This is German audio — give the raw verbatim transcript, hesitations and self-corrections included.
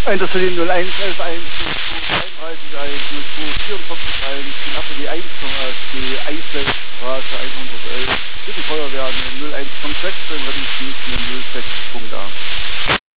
Enter zu den null eins elf eins null zwei dreiunddreißig eins null zwei vierundvierzig eins, den Atelier eins die Eiselstraße hundertelf, für die Feuerwehr null eins sechzehn, Rettungsdienst null sechs Punkt A.